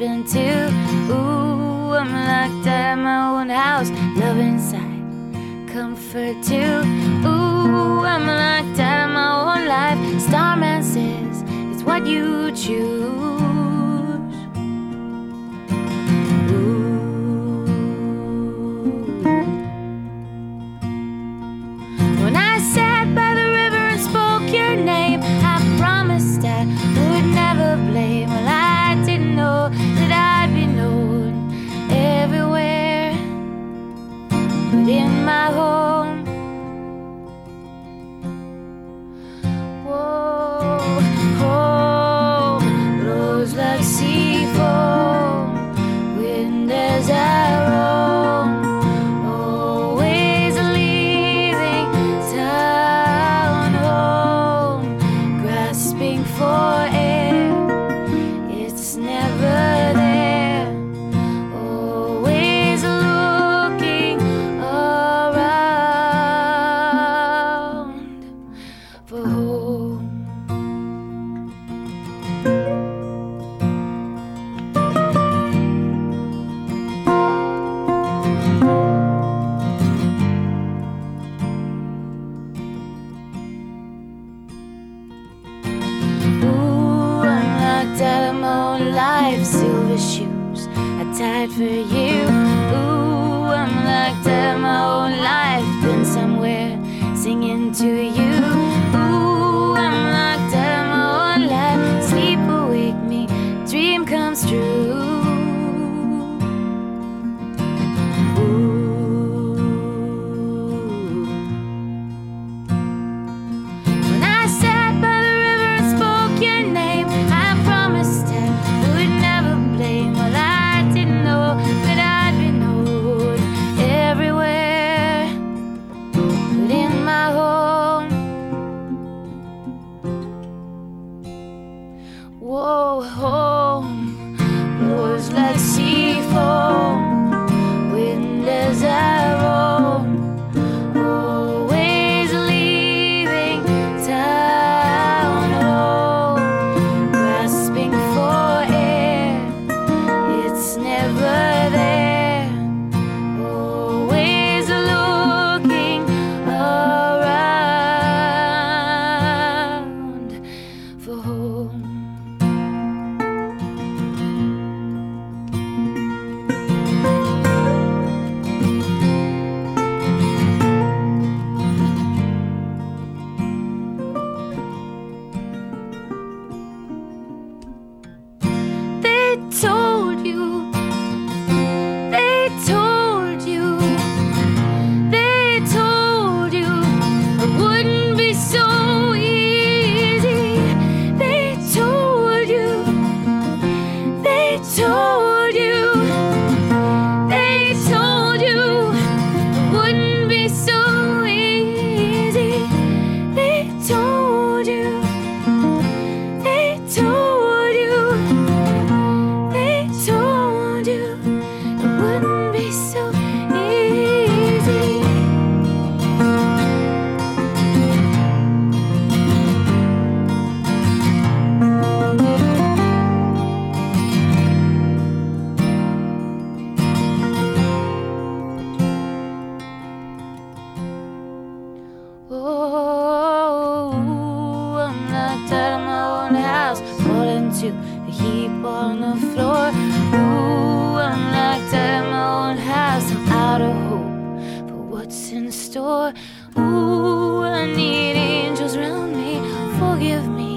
husband too. Ooh, I'm locked out of my own house, love inside, comfort too. Ooh, I'm locked out of my own life. Starman says it's what you choose. When I sat by the river and spoke your name, I promised I would never blame. Well, I didn't know that I'd be known everywhere but in my home. Whoa, home blows like sea foam, wind as I roam, always leaving town home, grasping for air, it's never there, always looking around for home. Ooh, I'm locked out of my own life, silver shoes I tied for you. Ooh, I'm locked out of my own life, been somewhere singing to you. Ooh, I'm locked out of my own life, sleep awake me, dream comes true. When I sat by the river and spoke your name, I promised I would never blame. Well, I didn't know that I'd be known everywhere but in my home. Whoa, home blows like sea foam, wind as I roam, always leaving town home, grasping for air, it's never there, always looking around for home. They told you, they told you, they told you it wouldn't be so easy. They told you, they told you, they told you it wouldn't be so easy. They told you, they told you, they told you it wouldn't be so easy. Oh, I'm locked out of my own house, falling to a heap on the floor. Ooh, I'm locked out of my own house, I'm out of hope for what's in store. Ooh, I need angels around me, forgive me